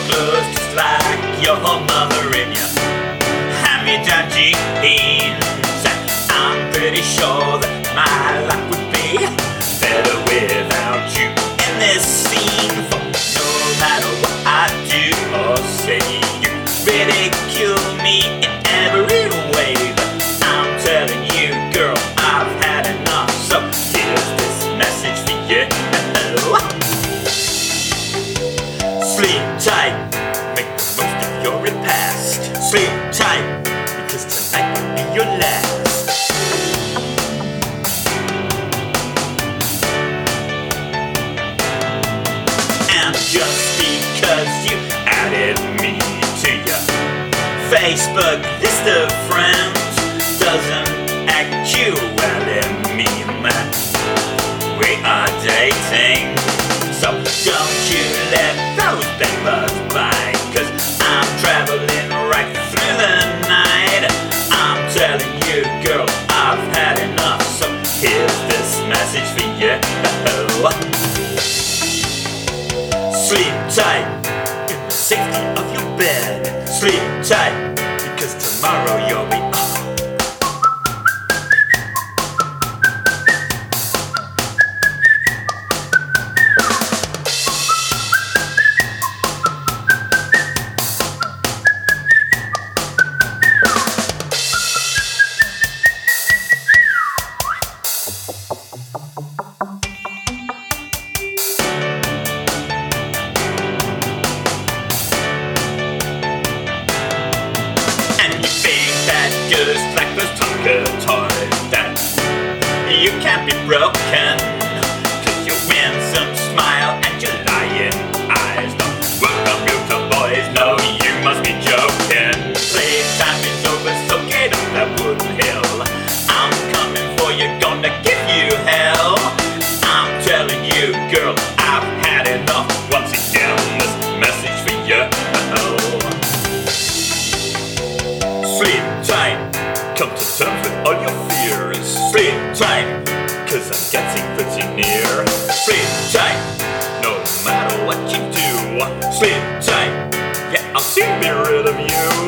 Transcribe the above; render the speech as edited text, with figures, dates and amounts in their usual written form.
clothes just like your mother in your hand-me-down jeans. I'm pretty sure that my life would be better without you in this scene. For no matter what I do or say, you ridicule me in every way. But I'm telling you, girl, I've had enough. So here's this message for you. Sleep tight, make the most of your repast. Sleep tight, because tonight will be your last. And just because you added me to your Facebook list of friends doesn't actually mean that we are dating. So don't you let those papers bite, 'cause I'm traveling right through the night. I'm telling you, girl, I've had enough. So here's this message for you. Sleep tight in the safety of your bed. Sleep tight, because tomorrow you'll be just like those Tonka toys that you can't be broken, 'cause your winsome smile and your lying eyes don't work on beautiful boys. No, you must be joking. Playtime is over, so get up that wooden hill. I'm coming for you, gonna give you hell. I'm telling you, girl, I've had enough. Once again, this message for you. Sleep tight, come to terms with all your fears. Sleep tight, 'cause I'm getting pretty near. Sleep tight, no matter what you do. Sleep tight, yeah, I'll soon be rid of you.